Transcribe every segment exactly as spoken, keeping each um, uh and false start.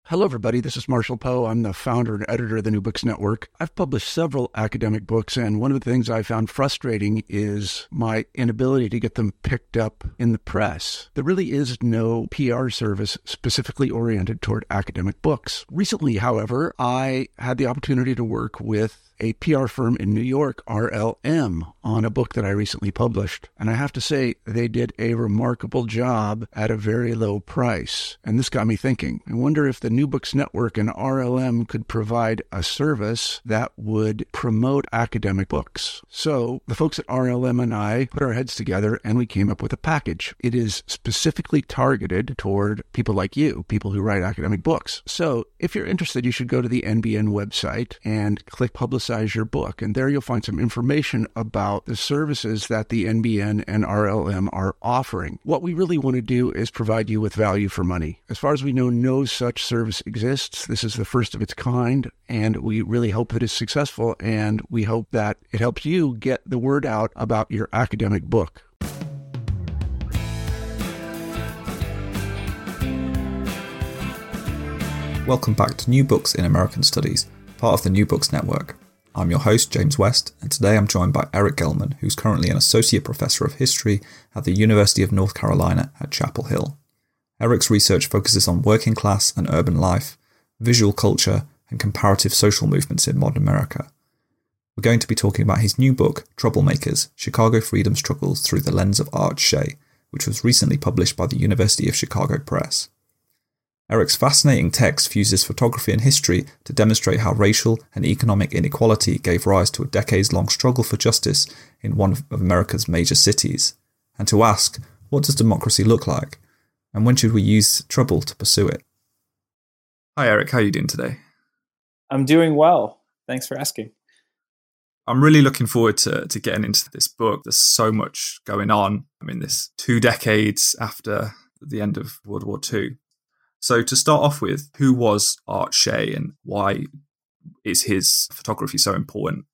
Hello, everybody. This is Marshall Poe. I'm the founder and editor of the New Books Network. I've published several academic books, and one of the things I found frustrating is my inability to get them picked up in the press. There really is no P R service specifically oriented toward academic books. Recently, however, I had the opportunity to work with a P R firm in New York, R L M, on a book that I recently published. And I have to say, they did a remarkable job at a very low price. And this got me thinking. I wonder if the New Books Network and R L M could provide a service that would promote academic books. So the folks at R L M and I put our heads together and we came up with a package. It is specifically targeted toward people like you, people who write academic books. So if you're interested, you should go to the N B N website and click Publicize your book. And there you'll find some information about the services that the N B N and R L M are offering. What we really want to do is provide you with value for money. As far as we know, no such service exists. This is the first of its kind, and we really hope that it's successful, and we hope that it helps you get the word out about your academic book. Welcome back to New Books in American Studies, part of the New Books Network. I'm your host, James West, and today I'm joined by Eric Gelman, who's currently an Associate Professor of History at the University of North Carolina at Chapel Hill. Eric's research focuses on working class and urban life, visual culture, and comparative social movements in modern America. We're going to be talking about his new book, Troublemakers, Chicago Freedom Struggles Through the Lens of Art Shay, which was recently published by the University of Chicago Press. Eric's fascinating text fuses photography and history to demonstrate how racial and economic inequality gave rise to a decades-long struggle for justice in one of America's major cities, and to ask, what does democracy look like, and when should we use trouble to pursue it? Hi Eric, how are you doing today? I'm doing well. Thanks for asking. I'm really looking forward to, to getting into this book. There's so much going on. I mean, this two decades after the end of World War Two. So to start off with, who was Art Shay and why is his photography so important?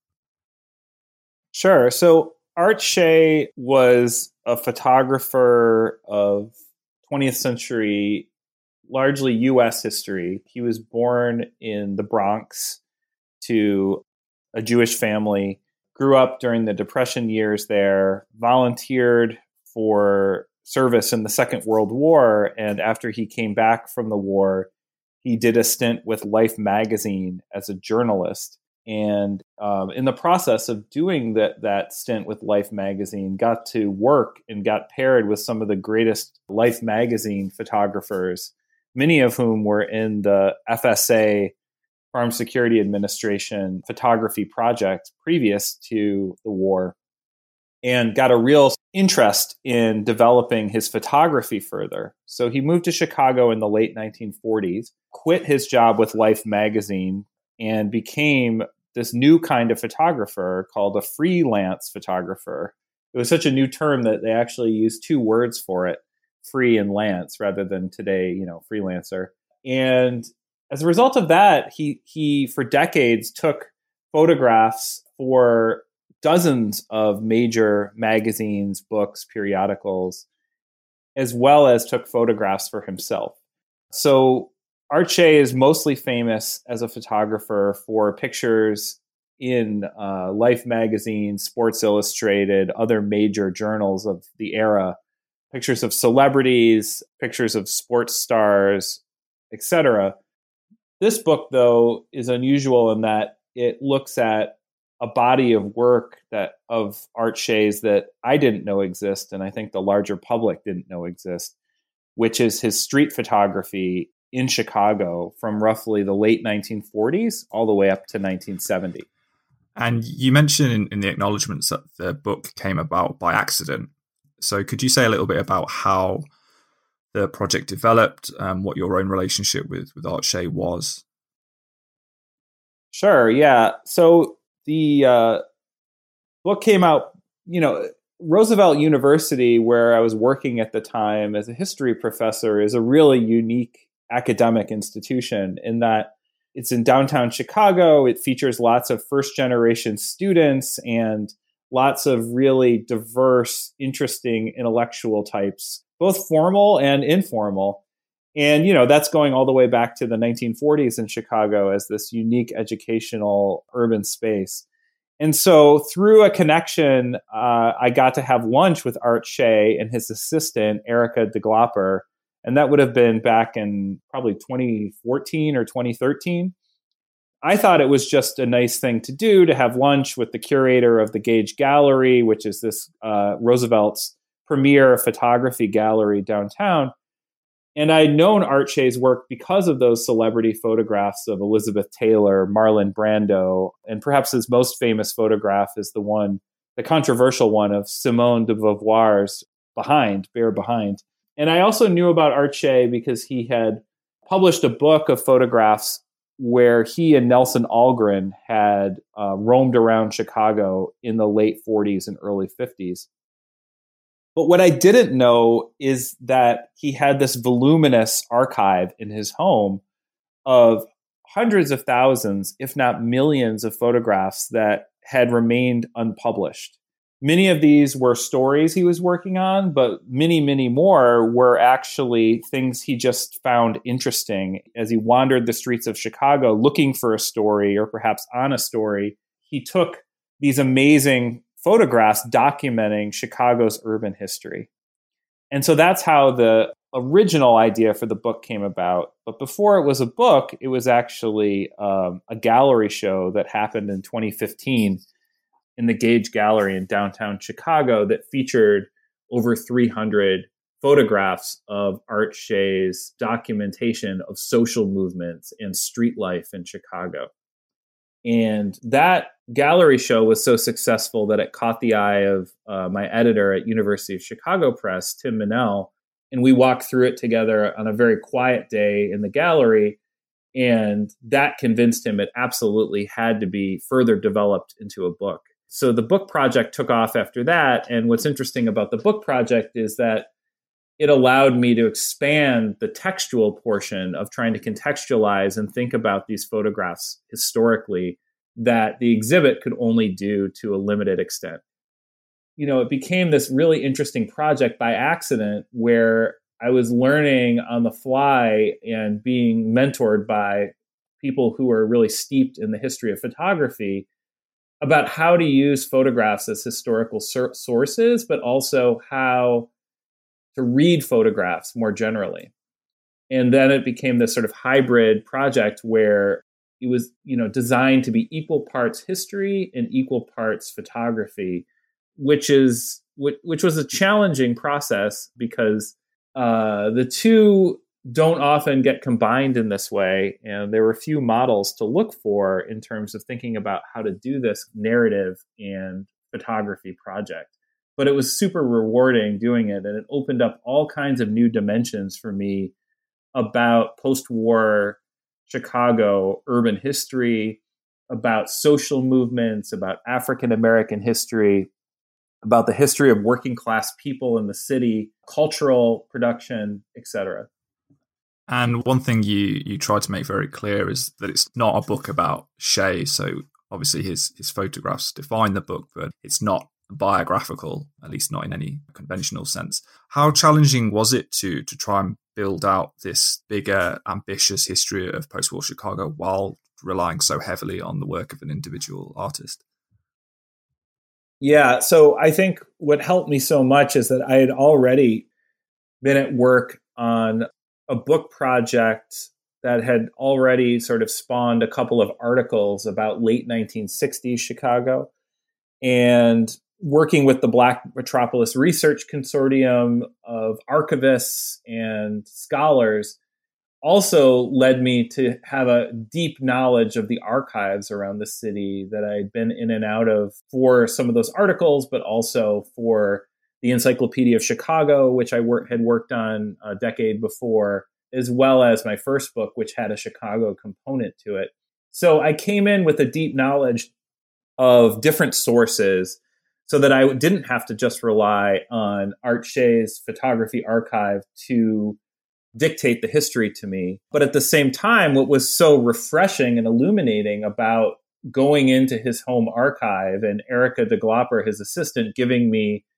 Sure. So Art Shay was a photographer of twentieth century, largely U S history. He was born in the Bronx to a Jewish family, grew up during the Depression years there, volunteered for service in the Second World War, and after he came back from the war, he did a stint with Life magazine as a journalist. And um, in the process of doing that, that stint with Life magazine, got to work and got paired with some of the greatest Life magazine photographers, many of whom were in the F S A, Farm Security Administration photography project previous to the war, and got a real interest in developing his photography further. So he moved to Chicago in the late nineteen forties, quit his job with Life magazine, and became this new kind of photographer called a freelance photographer. It was such a new term that they actually used two words for it, free and lance, rather than today, you know, freelancer. And as a result of that, he he for decades took photographs for dozens of major magazines, books, periodicals, as well as took photographs for himself. So Art Shay is mostly famous as a photographer for pictures in uh, Life magazine, Sports Illustrated, other major journals of the era, pictures of celebrities, pictures of sports stars, et cetera. This book, though, is unusual in that it looks at a body of work that of Art Shay's that I didn't know exist, and I think the larger public didn't know exist, which is his street photography in Chicago from roughly the late nineteen forties all the way up to nineteen seventy. And you mentioned in, in the acknowledgements that the book came about by accident. So could you say a little bit about how the project developed, um, what your own relationship with, with Art Shay was? Sure, yeah. So the uh, book came out, you know, Roosevelt University, where I was working at the time as a history professor, is a really unique academic institution in that it's in downtown Chicago. It features lots of first generation students and lots of really diverse, interesting intellectual types, both formal and informal. And, you know, that's going all the way back to the nineteen forties in Chicago as this unique educational urban space. And so through a connection, uh, I got to have lunch with Art Shay and his assistant, Erica DeGlopper. And that would have been back in probably twenty fourteen or twenty thirteen. I thought it was just a nice thing to do to have lunch with the curator of the Gage Gallery, which is this uh, Roosevelt's premier photography gallery downtown. And I'd known Art Shay's work because of those celebrity photographs of Elizabeth Taylor, Marlon Brando, and perhaps his most famous photograph is the one, the controversial one of Simone de Beauvoir's Behind, Bare Behind. And I also knew about Art Shay because he had published a book of photographs where he and Nelson Algren had uh, roamed around Chicago in the late forties and early fifties. But what I didn't know is that he had this voluminous archive in his home of hundreds of thousands, if not millions, of photographs that had remained unpublished. Many of these were stories he was working on, but many, many more were actually things he just found interesting. As he wandered the streets of Chicago looking for a story or perhaps on a story, he took these amazing photographs documenting Chicago's urban history. And so that's how the original idea for the book came about. But before it was a book, it was actually um, a gallery show that happened in twenty fifteen in the Gage Gallery in downtown Chicago that featured over three hundred photographs of Art Shay's documentation of social movements and street life in Chicago. And that gallery show was so successful that it caught the eye of uh, my editor at University of Chicago Press, Tim Minnell, and we walked through it together on a very quiet day in the gallery. And that convinced him it absolutely had to be further developed into a book. So the book project took off after that. And what's interesting about the book project is that it allowed me to expand the textual portion of trying to contextualize and think about these photographs historically that the exhibit could only do to a limited extent. You know, it became this really interesting project by accident where I was learning on the fly and being mentored by people who are really steeped in the history of photography about how to use photographs as historical sur- sources, but also how to read photographs more generally. And then it became this sort of hybrid project where it was, you know, designed to be equal parts history and equal parts photography, which is which, which was a challenging process because uh, the two don't often get combined in this way. And there were a few models to look for in terms of thinking about how to do this narrative and photography project. But it was super rewarding doing it. And it opened up all kinds of new dimensions for me about post-war Chicago urban history, about social movements, about African-American history, about the history of working class people in the city, cultural production, et cetera. And one thing you you try to make very clear is that it's not a book about Shay. So obviously his his photographs define the book, but it's not biographical, at least not in any conventional sense. How challenging was it to to try and build out this bigger, ambitious history of post-war Chicago while relying so heavily on the work of an individual artist? Yeah, so I think what helped me so much is that I had already been at work on a book project that had already sort of spawned a couple of articles about late nineteen sixties Chicago, and working with the Black Metropolis Research Consortium of archivists and scholars also led me to have a deep knowledge of the archives around the city that I'd been in and out of for some of those articles, but also for the Encyclopedia of Chicago, which I work, had worked on a decade before, as well as my first book, which had a Chicago component to it. So I came in with a deep knowledge of different sources so that I didn't have to just rely on Art Shay's photography archive to dictate the history to me. But at the same time, what was so refreshing and illuminating about going into his home archive and Erica DeGlopper, his assistant, giving me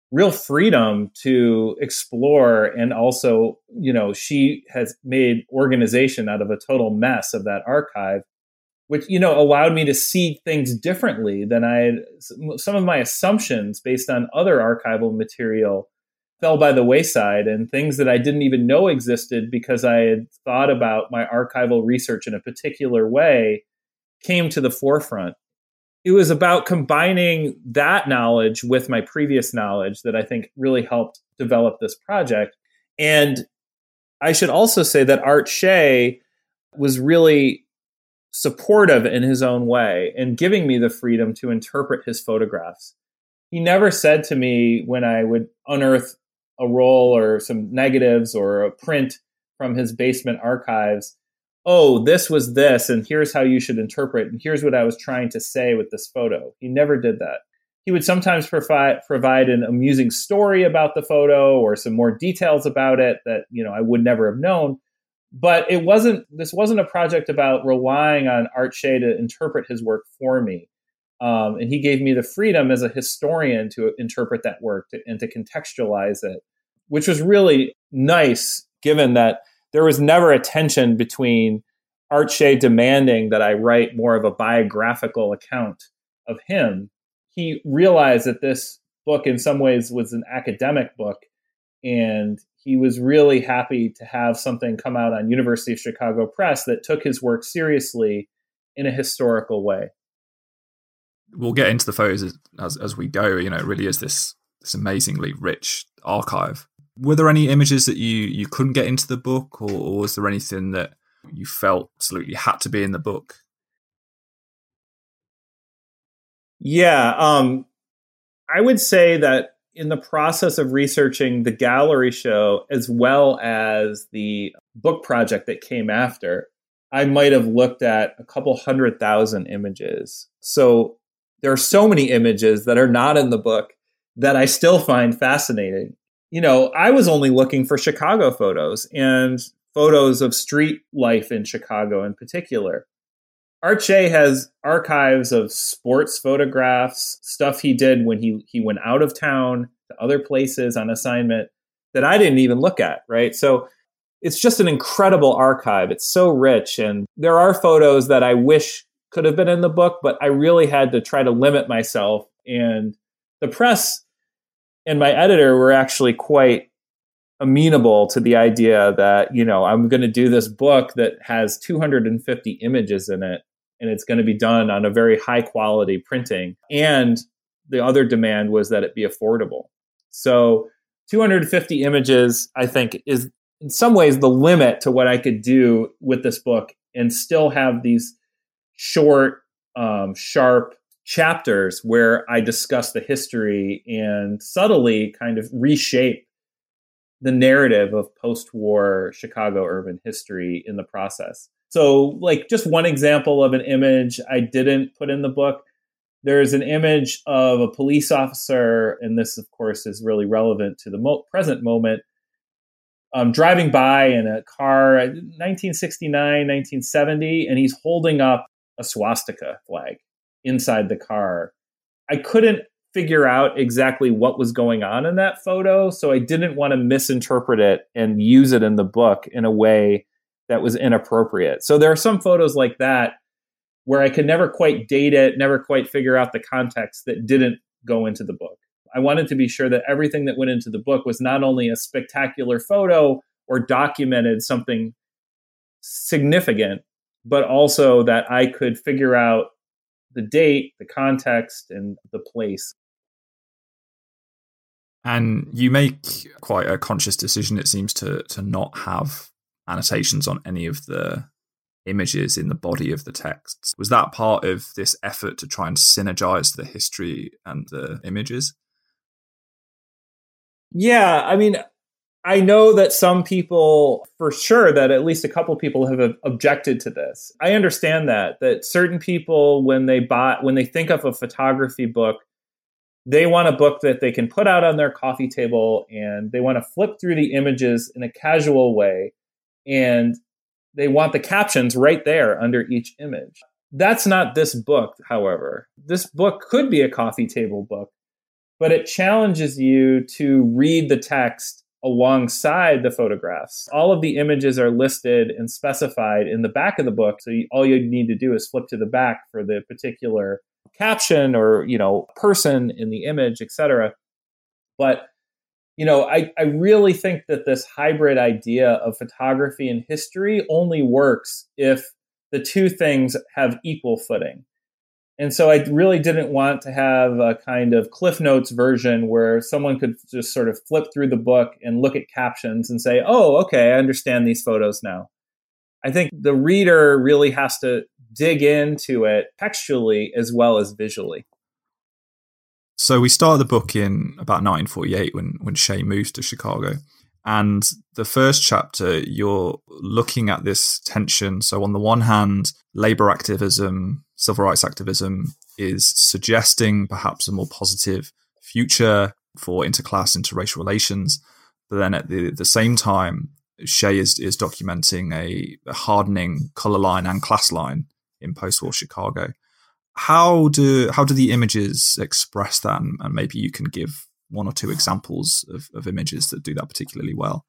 real freedom to explore. And also, you know, she has made organization out of a total mess of that archive, which, you know, allowed me to see things differently than I had. Some of my assumptions based on other archival material fell by the wayside, and things that I didn't even know existed because I had thought about my archival research in a particular way came to the forefront. It was about combining that knowledge with my previous knowledge that I think really helped develop this project. And I should also say that Art Shay was really supportive in his own way and giving me the freedom to interpret his photographs. He never said to me when I would unearth a roll or some negatives or a print from his basement archives, oh, this was this, and here's how you should interpret, and here's what I was trying to say with this photo. He never did that. He would sometimes provide provide an amusing story about the photo or some more details about it that, you know, I would never have known. But it wasn't. This wasn't a project about relying on Art Shay to interpret his work for me. Um, and he gave me the freedom as a historian to interpret that work to, and to contextualize it, which was really nice, given that there was never a tension between Art Shay demanding that I write more of a biographical account of him. He realized that this book in some ways was an academic book, and he was really happy to have something come out on University of Chicago Press that took his work seriously in a historical way. We'll get into the photos as, as, as we go. You know, it really is this, this amazingly rich archive. Were there any images that you, you couldn't get into the book, or, or was there anything that you felt absolutely had to be in the book? Yeah, um, I would say that in the process of researching the gallery show, as well as the book project that came after, I might have looked at a couple hundred thousand images. So there are so many images that are not in the book that I still find fascinating. You know, I was only looking for Chicago photos and photos of street life in Chicago in particular. Art Shay has archives of sports photographs, stuff he did when he, he went out of town to other places on assignment that I didn't even look at, right? So it's just an incredible archive. It's so rich. And there are photos that I wish could have been in the book, but I really had to try to limit myself. And the press and my editor were actually quite amenable to the idea that, you know, I'm going to do this book that has two hundred fifty images in it, and it's going to be done on a very high quality printing. And the other demand was that it be affordable. So two hundred fifty images, I think, is in some ways the limit to what I could do with this book and still have these short, um, sharp chapters where I discuss the history and subtly kind of reshape the narrative of post-war Chicago urban history in the process. So, like, just one example of an image I didn't put in the book. There's an image of a police officer, and this, of course, is really relevant to the mo- present moment, um, driving by in a car, nineteen sixty-nine, nineteen seventy, and he's holding up a swastika flag inside the car. I couldn't figure out exactly what was going on in that photo, so I didn't want to misinterpret it and use it in the book in a way that was inappropriate. So there are some photos like that where I could never quite date it, never quite figure out the context that didn't go into the book. I wanted to be sure that everything that went into the book was not only a spectacular photo or documented something significant, but also that I could figure out the date, the context, and the place. And you make quite a conscious decision, it seems, to to not have annotations on any of the images in the body of the texts. Was that part of this effort to try and synergize the history and the images? Yeah, I mean, I know that some people, for sure, that at least a couple of people have objected to this. I understand that, that certain people, when they buy, when they think of a photography book, they want a book that they can put out on their coffee table, and they want to flip through the images in a casual way, and they want the captions right there under each image. That's not this book, however. This book could be a coffee table book, but it challenges you to read the text alongside the photographs. All of the images are listed and specified in the back of the book. So you, all you need to do is flip to the back for the particular caption or, you know, person in the image, et cetera. But, you know, I, I really think that this hybrid idea of photography and history only works if the two things have equal footing. And so I really didn't want to have a kind of Cliff Notes version where someone could just sort of flip through the book and look at captions and say, oh, okay, I understand these photos now. I think the reader really has to dig into it textually as well as visually. So we start the book in about nineteen forty-eight when, when Shea moves to Chicago. And the first chapter, you're looking at this tension. So on the one hand, labor activism, civil rights activism is suggesting perhaps a more positive future for interclass, interracial relations. But then at the, the same time, Shea is, is documenting a, a hardening color line and class line in post-war Chicago. How do how do the images express that? And, and maybe you can give one or two examples of, of images that do that particularly well.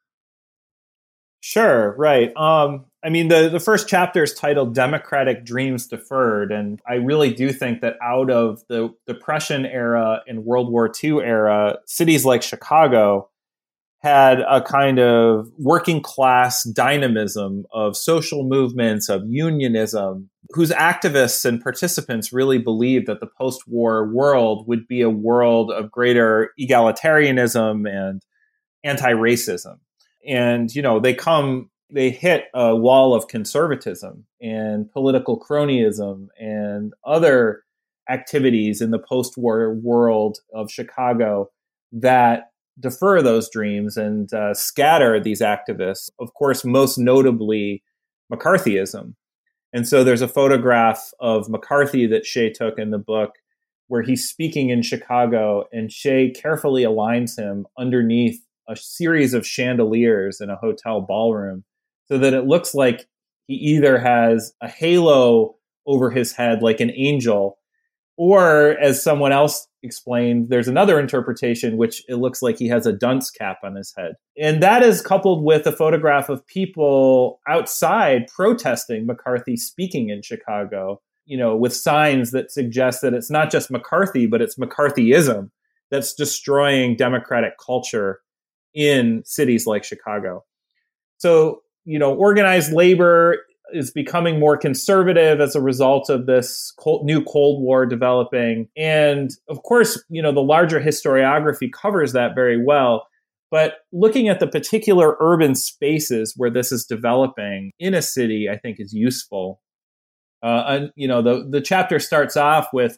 Sure, right. Um, I mean, the, the first chapter is titled Democratic Dreams Deferred. And I really do think that out of the Depression era and World War Two era, cities like Chicago had a kind of working class dynamism of social movements, of unionism, whose activists and participants really believed that the post-war world would be a world of greater egalitarianism and anti-racism. And, you know, they come, they hit a wall of conservatism and political cronyism and other activities in the post-war world of Chicago that defer those dreams and uh, scatter these activists. Of course, most notably McCarthyism. And so there's a photograph of McCarthy that Shea took in the book where he's speaking in Chicago, and Shea carefully aligns him underneath a series of chandeliers in a hotel ballroom so that it looks like he either has a halo over his head like an angel, or as someone else explained, there's another interpretation which it looks like he has a dunce cap on his head. And that is coupled with a photograph of people outside protesting McCarthy speaking in Chicago, you know, with signs that suggest that it's not just McCarthy, but it's McCarthyism that's destroying democratic culture in cities like Chicago. So, you know, organized labor is becoming more conservative as a result of this cold, new Cold War developing. And of course, you know, the larger historiography covers that very well. But looking at the particular urban spaces where this is developing in a city, I think is useful. Uh, and, you know, the, the chapter starts off with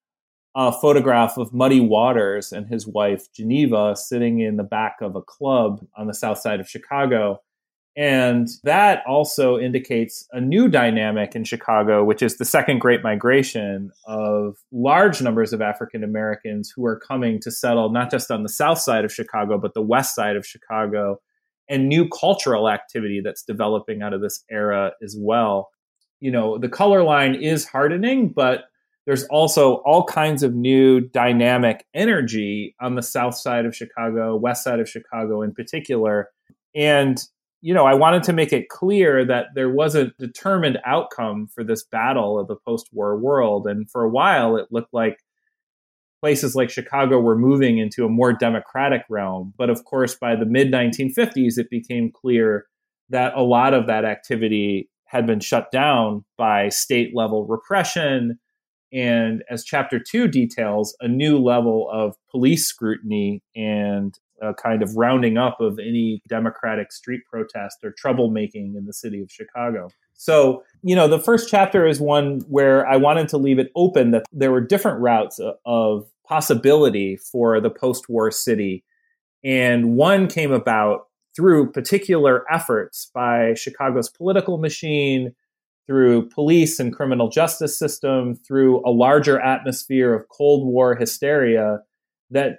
a photograph of Muddy Waters and his wife, Geneva, sitting in the back of a club on the south side of Chicago. And that also indicates a new dynamic in Chicago, which is the second Great Migration of large numbers of African Americans who are coming to settle not just on the south side of Chicago, but the west side of Chicago, and new cultural activity that's developing out of this era as well. You know, the color line is hardening, but there's also all kinds of new dynamic energy on the south side of Chicago, west side of Chicago in particular. And you know, I wanted to make it clear that there was a determined outcome for this battle of the post-war world. And for a while, it looked like places like Chicago were moving into a more democratic realm. But of course, by the mid nineteen fifties, it became clear that a lot of that activity had been shut down by state-level repression. And as chapter two details, a new level of police scrutiny and a kind of rounding up of any democratic street protest or troublemaking in the city of Chicago. So, you know, the first chapter is one where I wanted to leave it open that there were different routes of possibility for the post-war city. And one came about through particular efforts by Chicago's political machine, through police and criminal justice system, through a larger atmosphere of Cold War hysteria that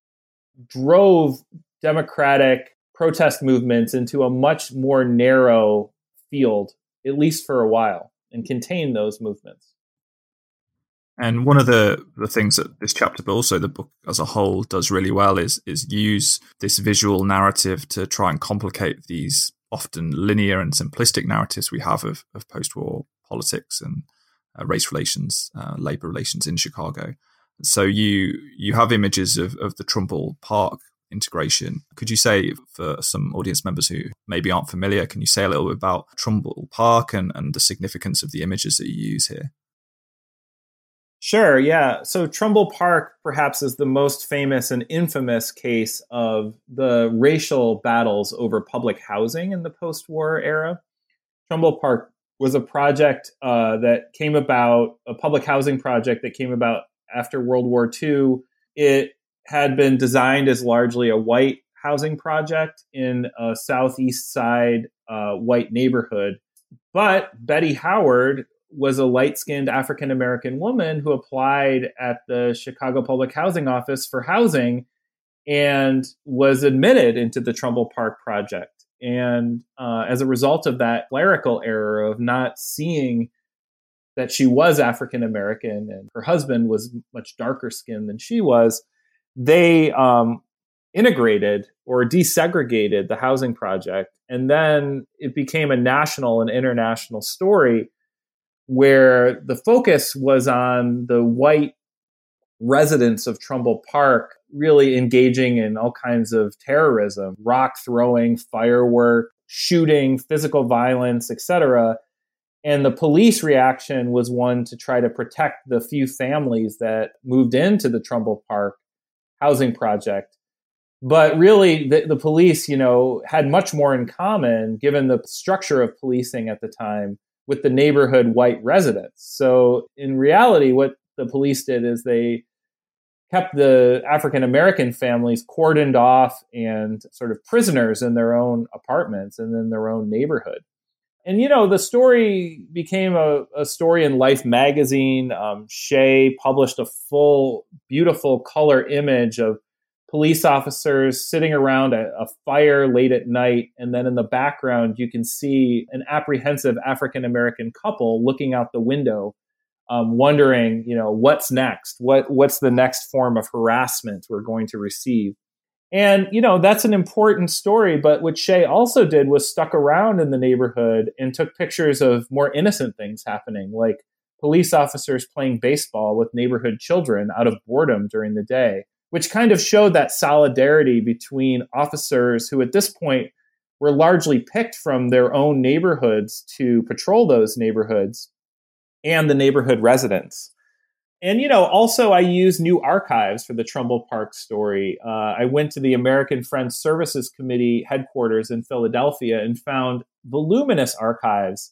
drove democratic protest movements into a much more narrow field, at least for a while, and contained those movements. And one of the, the things that this chapter, but also the book as a whole, does really well is is use this visual narrative to try and complicate these often linear and simplistic narratives we have of, of post-war politics and uh, race relations, uh, labor relations in Chicago. So you you have images of, of the Trumbull Park integration. Could you say, for some audience members who maybe aren't familiar, can you say a little bit about Trumbull Park and, and the significance of the images that you use here? Sure, yeah. So Trumbull Park perhaps is the most famous and infamous case of the racial battles over public housing in the post-war era. Trumbull Park was a project uh, that came about, a public housing project that came about after World War Two. It had been designed as largely a white housing project in a Southeast Side uh, white neighborhood. But Betty Howard was a light-skinned African-American woman who applied at the Chicago Public Housing Office for housing and was admitted into the Trumbull Park project. And uh, as a result of that clerical error of not seeing that she was African-American and her husband was much darker skinned than she was, they um, integrated or desegregated the housing project. And then it became a national and international story where the focus was on the white residents of Trumbull Park really engaging in all kinds of terrorism, rock throwing, firework, shooting, physical violence, et cetera. And the police reaction was one to try to protect the few families that moved into the Trumbull Park housing project. But really, the, the police, you know, had much more in common, given the structure of policing at the time, with the neighborhood white residents. So in reality, what the police did is they kept the African-American families cordoned off and sort of prisoners in their own apartments and in their own neighborhood. And, you know, the story became a, a story in Life magazine. Um, Shea published a full, beautiful color image of police officers sitting around a, a fire late at night. And then in the background, you can see an apprehensive African-American couple looking out the window, um, wondering, you know, what's next? What, what's the next form of harassment we're going to receive? And, you know, that's an important story. But what Shea also did was stuck around in the neighborhood and took pictures of more innocent things happening, like police officers playing baseball with neighborhood children out of boredom during the day, which kind of showed that solidarity between officers who at this point were largely picked from their own neighborhoods to patrol those neighborhoods and the neighborhood residents. And, you know, also I used new archives for the Trumbull Park story. Uh, I went to the American Friends Services Committee headquarters in Philadelphia and found voluminous archives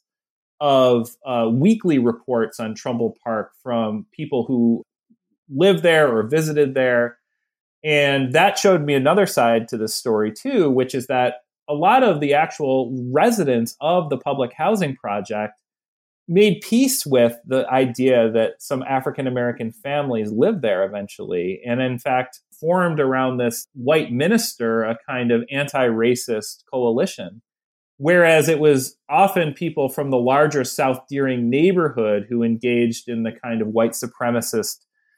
of uh, weekly reports on Trumbull Park from people who lived there or visited there. And that showed me another side to this story, too, which is that a lot of the actual residents of the public housing project made peace with the idea that some African-American families lived there eventually, and in fact formed around this white minister a kind of anti-racist coalition. Whereas it was often people from the larger South Deering neighborhood who engaged in the kind of white supremacist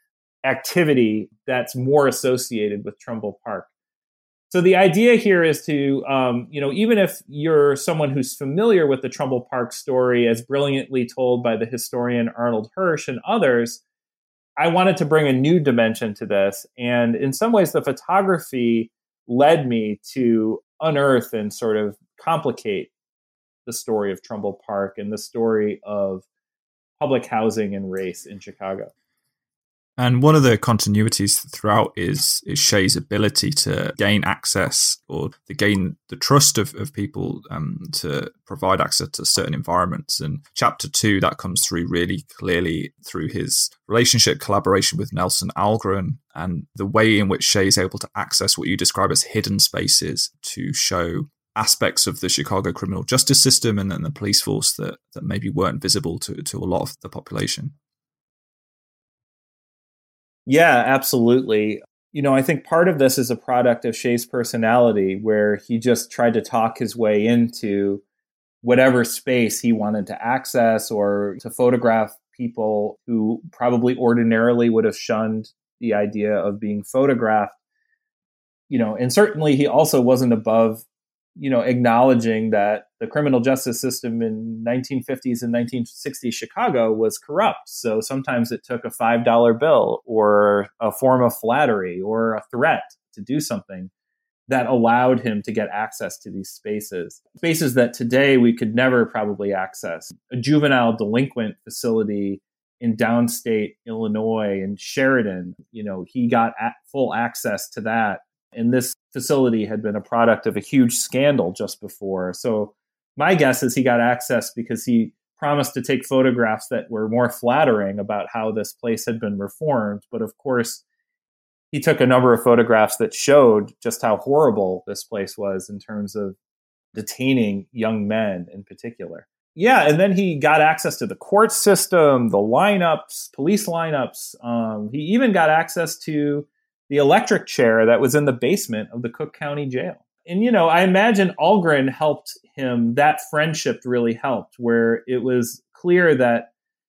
activity that's more associated with Trumbull Park. So the idea here is to, um, you know, even if you're someone who's familiar with the Trumbull Park story as brilliantly told by the historian Arnold Hirsch and others, I wanted to bring a new dimension to this. And in some ways, the photography led me to unearth and sort of complicate the story of Trumbull Park and the story of public housing and race in Chicago. And one of the continuities throughout is is Shea's ability to gain access or to gain the trust of, of people um, to provide access to certain environments. And chapter two, that comes through really clearly through his relationship, collaboration with Nelson Algren, and the way in which Shea is able to access what you describe as hidden spaces to show aspects of the Chicago criminal justice system and then the police force that, that maybe weren't visible to, to a lot of the population. Yeah, absolutely. You know, I think part of this is a product of Shea's personality, where he just tried to talk his way into whatever space he wanted to access or to photograph people who probably ordinarily would have shunned the idea of being photographed. You know, and certainly he also wasn't above, you know, acknowledging that the criminal justice system in nineteen fifties and nineteen sixties Chicago was corrupt. So sometimes it took a five dollar bill or a form of flattery or a threat to do something that allowed him to get access to these spaces. Spaces that today we could never probably access. A juvenile delinquent facility in downstate Illinois in Sheridan, you know, he got at full access to that. And this facility had been a product of a huge scandal just before. So my guess is he got access because he promised to take photographs that were more flattering about how this place had been reformed. But of course, he took a number of photographs that showed just how horrible this place was in terms of detaining young men in particular. Yeah, and then he got access to the court system, the lineups, police lineups. Um, he even got access to the electric chair that was in the basement of the Cook County Jail. And, you know, I imagine Ahlgren helped him. That friendship really helped, where it was clear that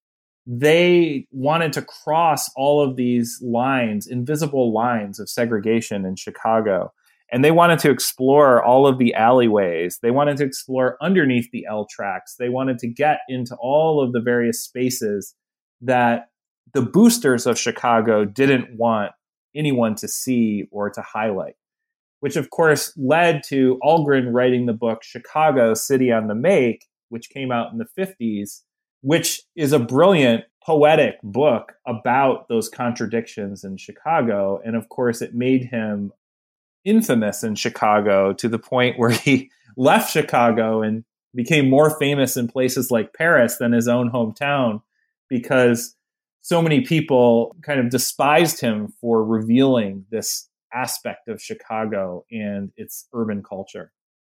they wanted to cross all of these lines, invisible lines of segregation in Chicago. And they wanted to explore all of the alleyways. They wanted to explore underneath the L tracks. They wanted to get into all of the various spaces that the boosters of Chicago didn't want anyone to see or to highlight, which of course led to Ahlgren writing the book Chicago, City on the Make, which came out in the fifties, which is a brilliant poetic book about those contradictions in Chicago. And of course, it made him infamous in Chicago to the point where he left Chicago and became more famous in places like Paris than his own hometown, because so many people kind of despised him for revealing this aspect of Chicago and its urban culture.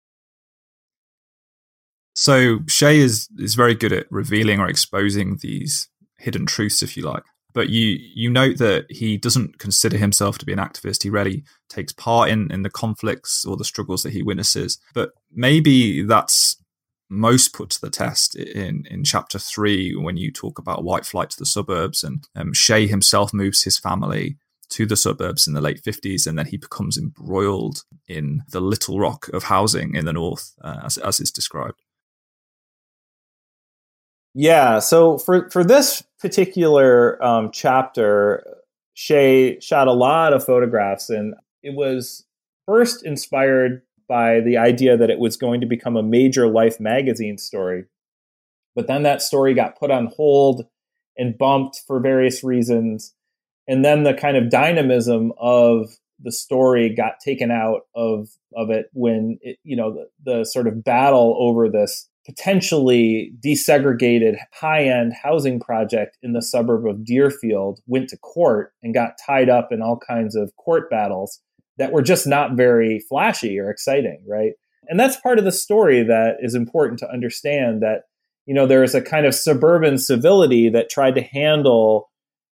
So Shea is is very good at revealing or exposing these hidden truths, if you like. But you you note that he doesn't consider himself to be an activist. He rarely takes part in, in the conflicts or the struggles that he witnesses. But maybe that's most put to the test in, in chapter three, when you talk about white flight to the suburbs, and um, Shea himself moves his family to the suburbs in the late fifties, and then he becomes embroiled in the Little Rock of housing in the north, uh, as, as is described. Yeah, so for, for this particular um, chapter, Shea shot a lot of photographs, and it was first inspired by the idea that it was going to become a major Life magazine story. But then that story got put on hold and bumped for various reasons. And then the kind of dynamism of the story got taken out of, of it when, it, you know, the, the sort of battle over this potentially desegregated high-end housing project in the suburb of Deerfield went to court and got tied up in all kinds of court battles that were just not very flashy or exciting, right? And that's part of the story that is important to understand, that, you know, there is a kind of suburban civility that tried to handle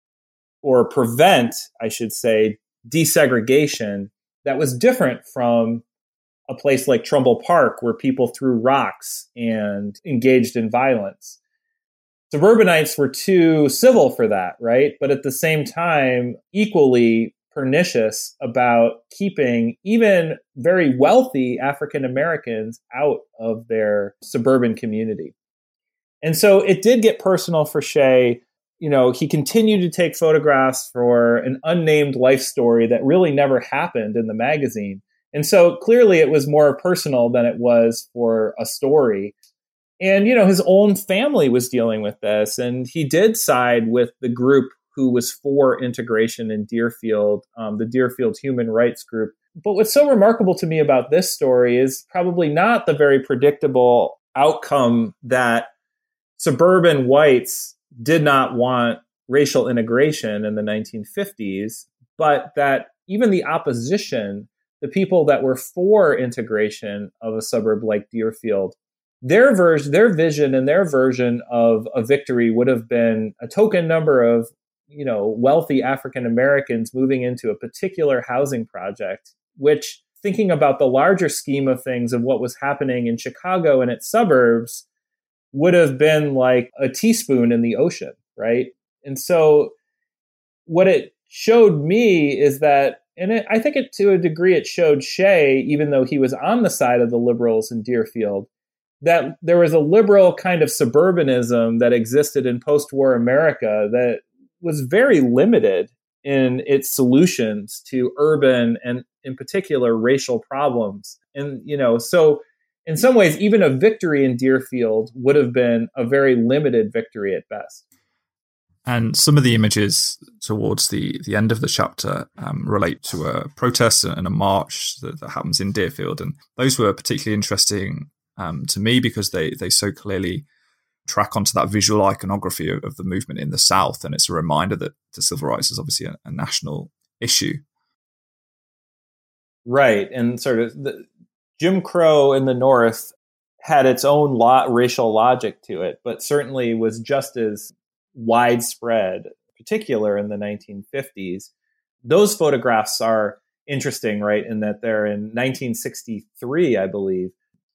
or prevent, I should say, desegregation that was different from a place like Trumbull Park, where people threw rocks and engaged in violence. Suburbanites were too civil for that, right? But at the same time, equally pernicious about keeping even very wealthy African Americans out of their suburban community. And so it did get personal for Shea. You know, he continued to take photographs for an unnamed life story that really never happened in the magazine. And so clearly it was more personal than it was for a story. And, you know, his own family was dealing with this, and he did side with the group who was for integration in Deerfield, um, the Deerfield Human Rights Group. But what's so remarkable to me about this story is probably not the very predictable outcome that suburban whites did not want racial integration in the nineteen fifties, but that even the opposition, the people that were for integration of a suburb like Deerfield, their version, their vision and their version of a victory would have been a token number of, you know, wealthy African Americans moving into a particular housing project, which, thinking about the larger scheme of things of what was happening in Chicago and its suburbs, would have been like a teaspoon in the ocean, right? And so what it showed me is that, and it, I think it, to a degree it showed Shea, even though he was on the side of the liberals in Deerfield, that there was a liberal kind of suburbanism that existed in post-war America that was very limited in its solutions to urban and in particular racial problems. And, you know, so in some ways, even a victory in Deerfield would have been a very limited victory at best. And some of the images towards the, the end of the chapter um, relate to a protest and a march that, that happens in Deerfield. And those were particularly interesting um, to me because they, they so clearly track onto that visual iconography of, of the movement in the South. And it's a reminder that the civil rights is obviously a, a national issue. Right. And sort of the, Jim Crow in the North had its own lo- racial logic to it, but certainly was just as widespread, particular in the nineteen fifties. Those photographs are interesting, right, in that they're in nineteen sixty-three, I believe.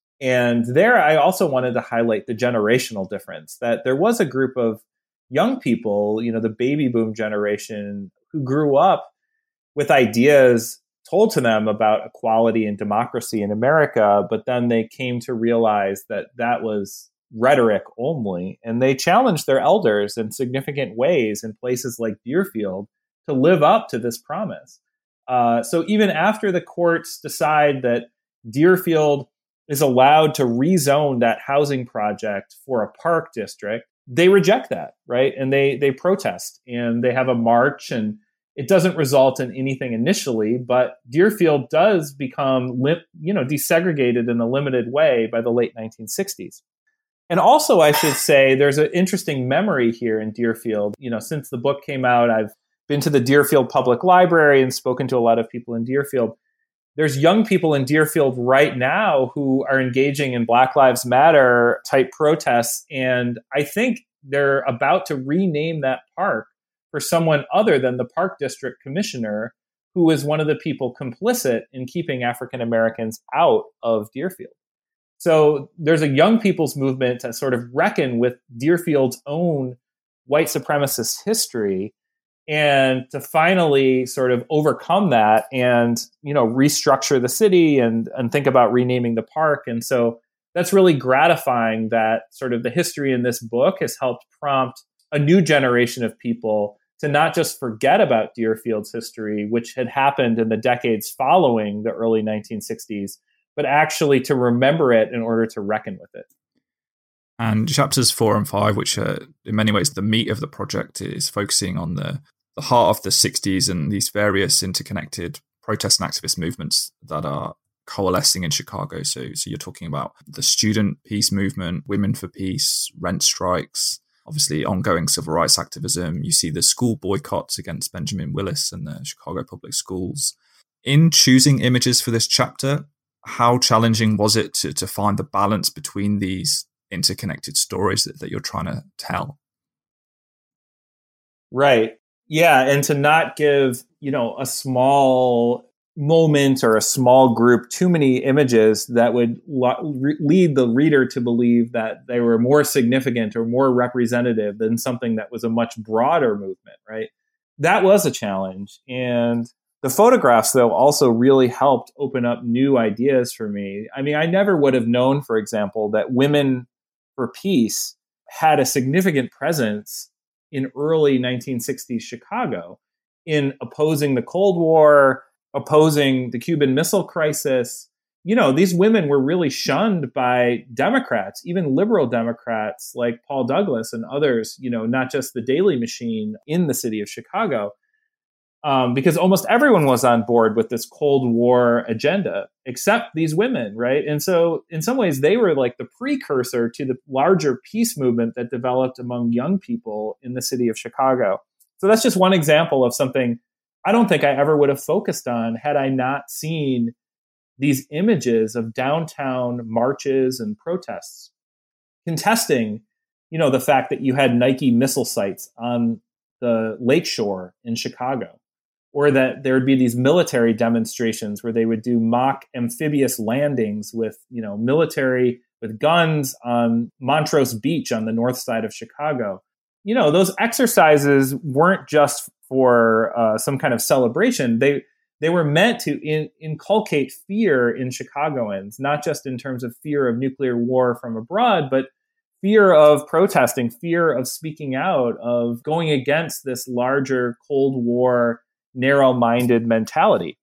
And there I also wanted to highlight the generational difference, that there was a group of young people, you know, the baby boom generation, who grew up with ideas told to them about equality and democracy in America, but then they came to realize that that was rhetoric only, and they challenged their elders in significant ways in places like Deerfield to live up to this promise. Uh, so even after the courts decide that Deerfield is allowed to rezone that housing project for a park district, they reject that, right? And they they protest, and they have a march, and it doesn't result in anything initially, but Deerfield does become, you know, desegregated in a limited way by the late nineteen sixties. And also, I should say, there's an interesting memory here in Deerfield. You know, since the book came out, I've been to the Deerfield Public Library and spoken to a lot of people in Deerfield. There's young people in Deerfield right now who are engaging in Black Lives Matter type protests. And I think they're about to rename that park for someone other than the park district commissioner, who is one of the people complicit in keeping African Americans out of Deerfield. So there's a young people's movement to sort of reckon with Deerfield's own white supremacist history and to finally sort of overcome that and, you know, restructure the city and, and think about renaming the park. And so that's really gratifying that sort of the history in this book has helped prompt a new generation of people to not just forget about Deerfield's history, which had happened in the decades following the early nineteen sixties, but actually to remember it in order to reckon with it. And chapters four and five, which are in many ways the meat of the project, is focusing on the, the heart of the sixties and these various interconnected protest and activist movements that are coalescing in Chicago. So, so you're talking about the student peace movement, women for peace, rent strikes, obviously ongoing civil rights activism. You see the school boycotts against Benjamin Willis and the Chicago public schools. In choosing images for this chapter, how challenging was it to, to find the balance between these interconnected stories that, that you're trying to tell? Right. Yeah. And to not give, you know, a small moment or a small group too many images that would lo- re- lead the reader to believe that they were more significant or more representative than something that was a much broader movement, right? That was a challenge. And the photographs, though, also really helped open up new ideas for me. I mean, I never would have known, for example, that Women for Peace had a significant presence in early nineteen sixties Chicago in opposing the Cold War, opposing the Cuban Missile Crisis. You know, these women were really shunned by Democrats, even liberal Democrats like Paul Douglas and others, you know, not just the Daily Machine in the city of Chicago. Um, because almost everyone was on board with this Cold War agenda, except these women, right? And so in some ways, they were like the precursor to the larger peace movement that developed among young people in the city of Chicago. So that's just one example of something I don't think I ever would have focused on had I not seen these images of downtown marches and protests contesting, you know, the fact that you had Nike missile sites on the lakeshore in Chicago, or that there would be these military demonstrations where they would do mock amphibious landings with, you know, military with guns on Montrose Beach on the north side of Chicago. you know, those exercises weren't just for uh, some kind of celebration. They they were meant to in, inculcate fear in Chicagoans, not just in terms of fear of nuclear war from abroad, but fear of protesting, fear of speaking out, of going against this larger Cold War, narrow-minded mentality.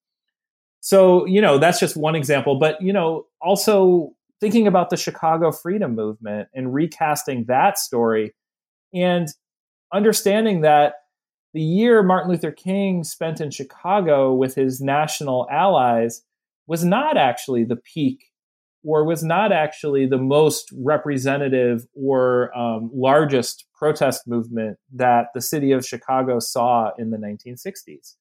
So, you know, that's just one example. But, you know, also thinking about the Chicago Freedom Movement and recasting that story and understanding that the year Martin Luther King spent in Chicago with his national allies was not actually the peak or was not actually the most representative or um, largest protest movement that the city of Chicago saw in the nineteen sixties.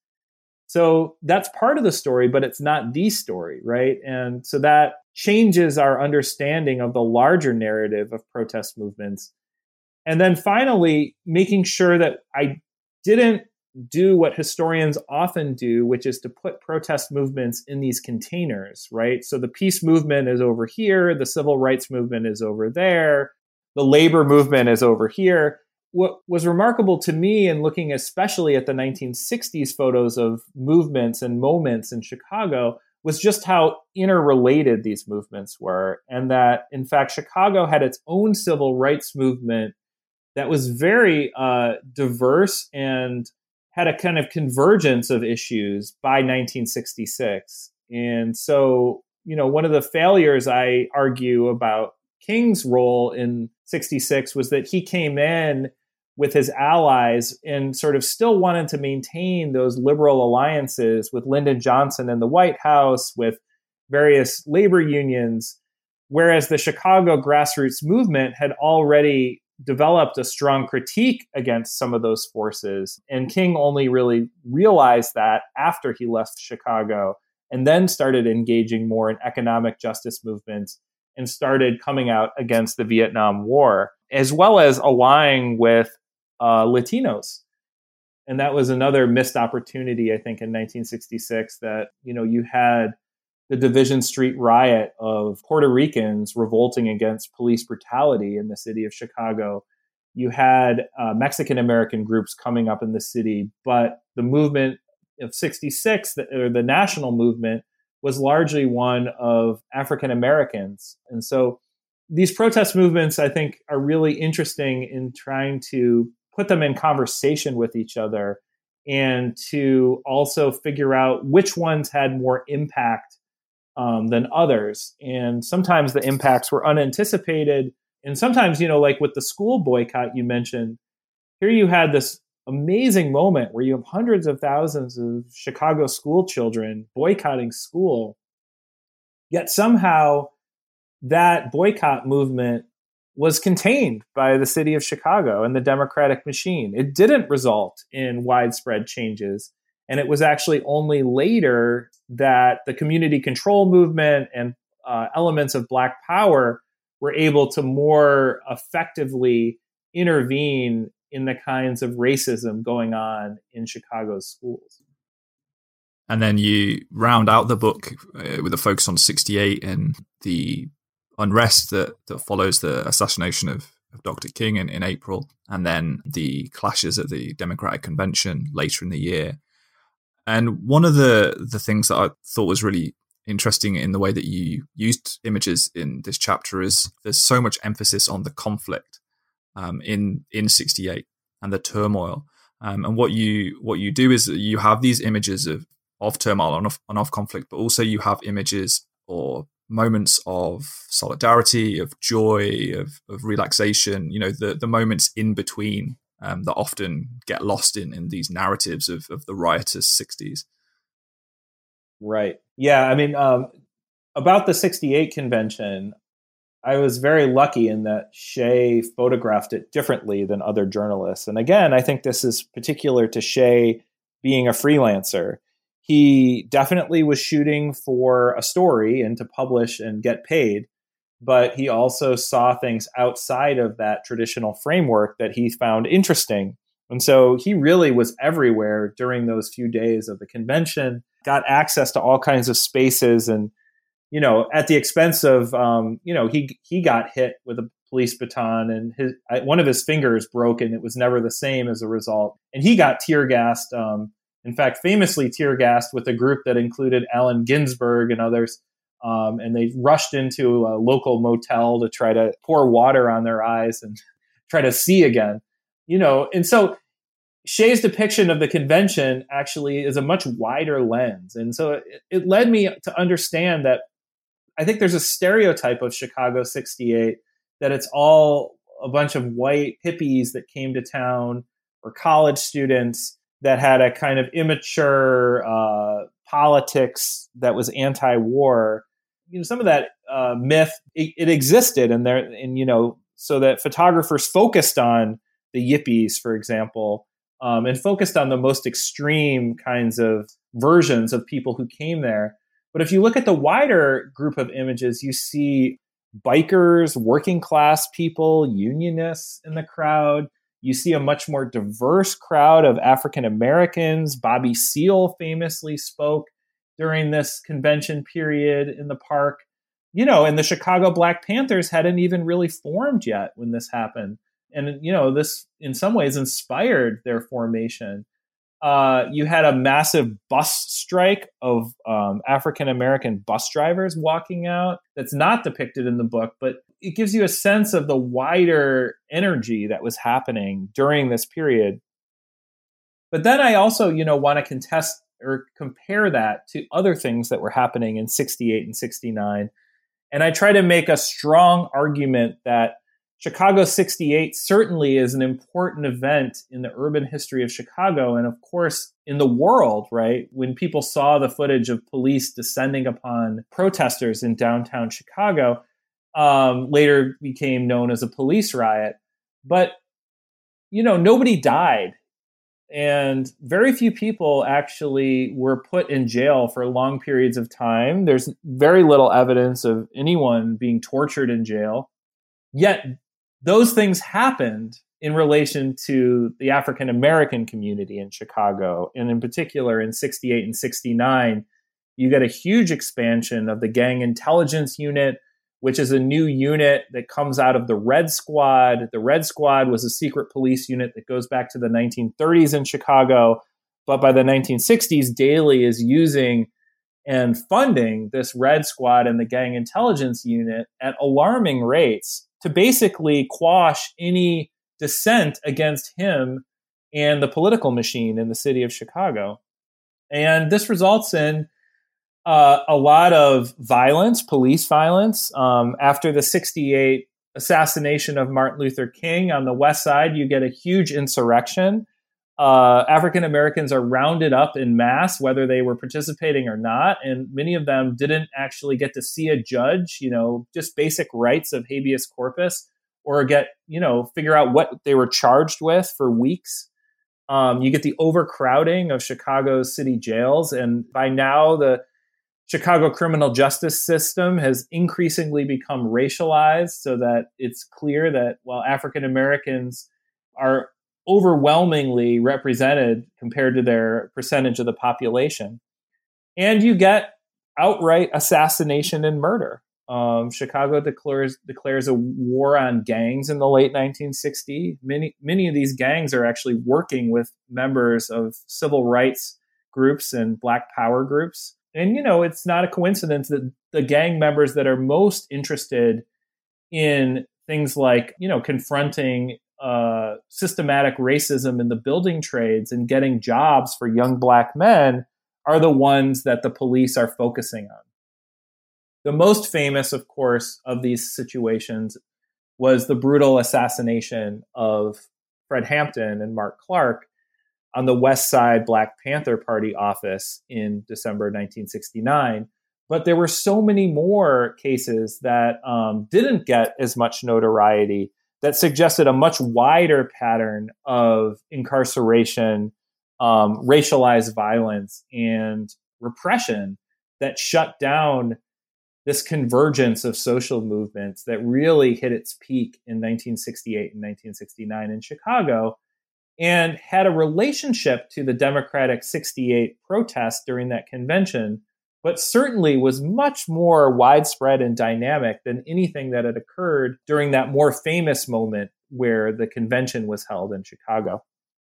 So that's part of the story, but it's not the story, right? And so that changes our understanding of the larger narrative of protest movements. And then finally, making sure that I didn't do what historians often do, which is to put protest movements in these containers, right? So the peace movement is over here, the civil rights movement is over there, the labor movement is over here. What was remarkable to me in looking especially at the nineteen sixties photos of movements and moments in Chicago was just how interrelated these movements were. And that, in fact, Chicago had its own civil rights movement that was very uh, diverse and had a kind of convergence of issues by nineteen sixty-six. And so, you know, one of the failures I argue about King's role in sixty-six was that he came in with his allies and sort of still wanted to maintain those liberal alliances with Lyndon Johnson in the White House, with various labor unions, whereas the Chicago grassroots movement had already developed a strong critique against some of those forces. And King only really realized that after he left Chicago and then started engaging more in economic justice movements and started coming out against the Vietnam War, as well as allying with uh, Latinos. And that was another missed opportunity, I think, in nineteen sixty-six, that, you know, you had the Division Street riot of Puerto Ricans revolting against police brutality in the city of Chicago. You had uh, Mexican-American groups coming up in the city, but the movement of sixty-six, the, or the national movement, was largely one of African Americans. And so these protest movements, I think, are really interesting in trying to put them in conversation with each other and to also figure out which ones had more impact um, than others. And sometimes the impacts were unanticipated. And sometimes, you know, like with the school boycott you mentioned, here you had this amazing moment where you have hundreds of thousands of Chicago school children boycotting school. Yet somehow that boycott movement was contained by the city of Chicago and the Democratic machine. It didn't result in widespread changes. And it was actually only later that the community control movement and uh, elements of Black power were able to more effectively intervene in the kinds of racism going on in Chicago's schools. And then you round out the book uh, with a focus on sixty-eight and the unrest that, that follows the assassination of, of Doctor King in, in April, and then the clashes at the Democratic Convention later in the year. And one of the, the things that I thought was really interesting in the way that you used images in this chapter is there's so much emphasis on the conflict um, in in sixty-eight and the turmoil. Um, and what you what you do is you have these images of, of turmoil and off, on off conflict, but also you have images or moments of solidarity, of joy, of, of relaxation, you know, the, the moments in between um, that often get lost in, in these narratives of, of the riotous sixties. Right. Yeah. I mean, um, about the sixty-eight convention, I was very lucky in that Shea photographed it differently than other journalists. And again, I think this is particular to Shea being a freelancer. He definitely was shooting for a story and to publish and get paid, but he also saw things outside of that traditional framework that he found interesting. And so he really was everywhere during those few days of the convention, got access to all kinds of spaces, and, you know, at the expense of, um, you know, he he got hit with a police baton, and his, one of his fingers broke, and it was never the same as a result. And he got tear gassed, um, in fact, famously tear gassed with a group that included Allen Ginsberg and others. Um, and they rushed into a local motel to try to pour water on their eyes and try to see again. You know, and so Shea's depiction of the convention actually is a much wider lens. And so it, it led me to understand that I think there's a stereotype of Chicago sixty-eight that it's all a bunch of white hippies that came to town or college students that had a kind of immature uh, politics that was anti-war. You know, some of that uh, myth, it, it existed, and there, and you know, so that photographers focused on the yippies, for example, um, and focused on the most extreme kinds of versions of people who came there. But if you look at the wider group of images, you see bikers, working class people, unionists in the crowd. You see a much more diverse crowd of African Americans. Bobby Seale famously spoke during this convention period in the park. You know, and the Chicago Black Panthers hadn't even really formed yet when this happened. And, you know, this in some ways inspired their formation. Uh, you had a massive bus strike of um, African-American bus drivers walking out. That's not depicted in the book, but it gives you a sense of the wider energy that was happening during this period. But then I also, you know, want to contest or compare that to other things that were happening in sixty-eight and sixty-nine. And I try to make a strong argument that Chicago sixty-eight certainly is an important event in the urban history of Chicago. And of course, in the world, right? When people saw the footage of police descending upon protesters in downtown Chicago, um, later became known as a police riot. But, you know, nobody died. And very few people actually were put in jail for long periods of time. There's very little evidence of anyone being tortured in jail. Yet those things happened in relation to the African American community in Chicago. And in particular, in sixty-eight and sixty-nine, you get a huge expansion of the Gang Intelligence Unit, which is a new unit that comes out of the Red Squad. The Red Squad was a secret police unit that goes back to the nineteen thirties in Chicago. But by the nineteen sixties, Daley is using and funding this Red Squad and the Gang Intelligence Unit at alarming rates to basically quash any dissent against him and the political machine in the city of Chicago. And this results in uh, a lot of violence, police violence. Um, after the sixty-eight assassination of Martin Luther King on the West Side, you get a huge insurrection. Uh, African Americans are rounded up in mass, whether they were participating or not. And many of them didn't actually get to see a judge, you know, just basic rights of habeas corpus, or get, you know, figure out what they were charged with for weeks. Um, you get the overcrowding of Chicago's city jails. And by now, the Chicago criminal justice system has increasingly become racialized, so that it's clear that while African Americans are overwhelmingly represented compared to their percentage of the population. And you get outright assassination and murder. Um, Chicago declares declares a war on gangs in the late nineteen sixties. Many, many of these gangs are actually working with members of civil rights groups and Black Power groups. And, you know, it's not a coincidence that the gang members that are most interested in things like, you know, confronting Uh, systematic racism in the building trades and getting jobs for young Black men are the ones that the police are focusing on. The most famous, of course, of these situations was the brutal assassination of Fred Hampton and Mark Clark on the West Side Black Panther Party office in December nineteen sixty-nine. But there were so many more cases that um, didn't get as much notoriety, that suggested a much wider pattern of incarceration, um, racialized violence, and repression that shut down this convergence of social movements that really hit its peak in nineteen sixty-eight and nineteen sixty-nine in Chicago, and had a relationship to the Democratic sixty-eight protests during that convention but certainly was much more widespread and dynamic than anything that had occurred during that more famous moment where the convention was held in Chicago.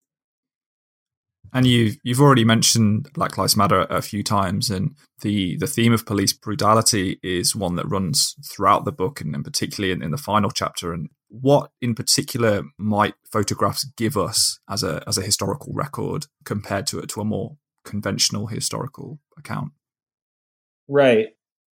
And you've you've already mentioned Black Lives Matter a few times, and the, the theme of police brutality is one that runs throughout the book, and, and particularly in, in the final chapter. And what in particular might photographs give us as a as a historical record compared to it to a more conventional historical account? Right.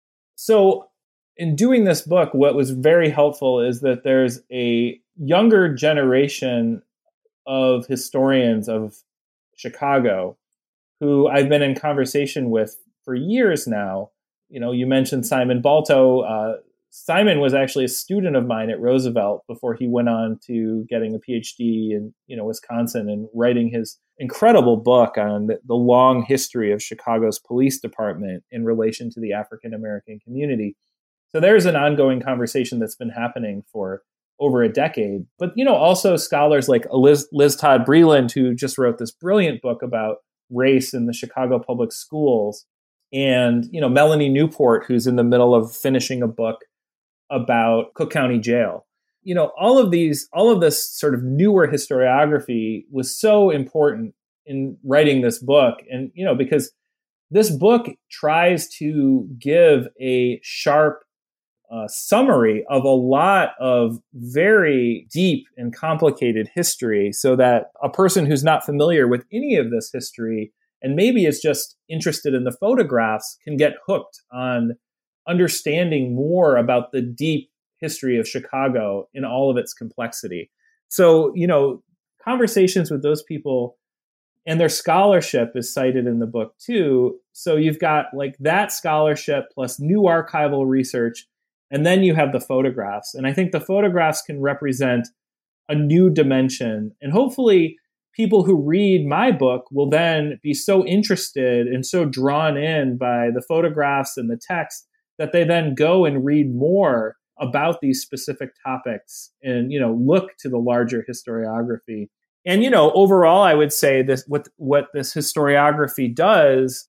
So in doing this book, what was very helpful is that there's a younger generation of historians of Chicago who I've been in conversation with for years now. You know, you mentioned Simon Balto. Uh, Simon was actually a student of mine at Roosevelt before he went on to getting a P H D in, you know, Wisconsin and writing his incredible book on the, the long history of Chicago's police department in relation to the African American community. So there's an ongoing conversation that's been happening for over a decade. But, you know, also scholars like Liz, Liz Todd Breland, who just wrote this brilliant book about race in the Chicago public schools, and, you know, Melanie Newport, who's in the middle of finishing a book about Cook County Jail. You know, all of these, all of this sort of newer historiography was so important in writing this book. And, you know, because this book tries to give a sharp uh, summary of a lot of very deep and complicated history, so that a person who's not familiar with any of this history and maybe is just interested in the photographs can get hooked on understanding more about the deep history of Chicago in all of its complexity. So, you know, conversations with those people, and their scholarship is cited in the book too. So you've got like that scholarship plus new archival research, and then you have the photographs. And I think the photographs can represent a new dimension. And hopefully people who read my book will then be so interested and so drawn in by the photographs and the text that they then go and read more about these specific topics and, you know, look to the larger historiography. And, you know, overall, I would say this, what, what this historiography does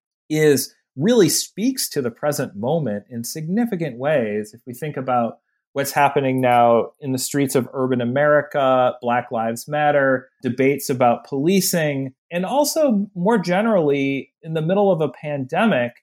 is really speaks to the present moment in significant ways. If we think about what's happening now in the streets of urban America, Black Lives Matter, debates about policing, and also more generally in the middle of a pandemic,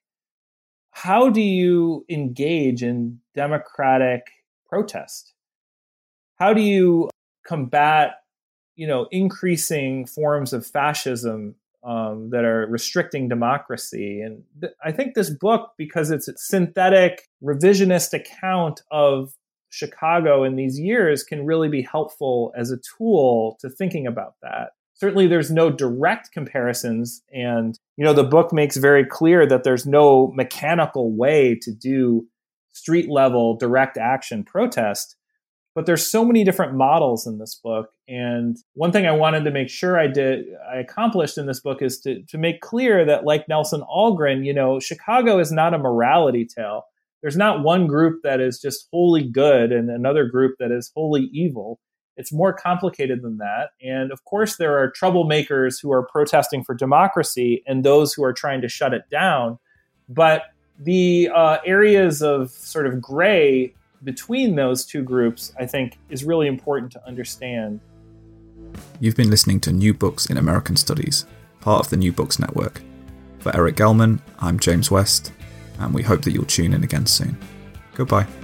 how do you engage in democratic protest? How do you combat, you know, increasing forms of fascism um, that are restricting democracy? And th- I think this book, because it's a synthetic, revisionist account of Chicago in these years, can really be helpful as a tool to thinking about that. Certainly, there's no direct comparisons. And, you know, the book makes very clear that there's no mechanical way to do street level direct action protest. But there's so many different models in this book. And one thing I wanted to make sure I did, I accomplished in this book is to, to make clear that, like Nelson Algren, you know, Chicago is not a morality tale. There's not one group that is just wholly good and another group that is wholly evil. It's more complicated than that. And of course, there are troublemakers who are protesting for democracy and those who are trying to shut it down. But the uh, areas of sort of gray between those two groups, I think, is really important to understand. You've been listening to New Books in American Studies, part of the New Books Network. For Eric Gelman, I'm James West, and we hope that you'll tune in again soon. Goodbye.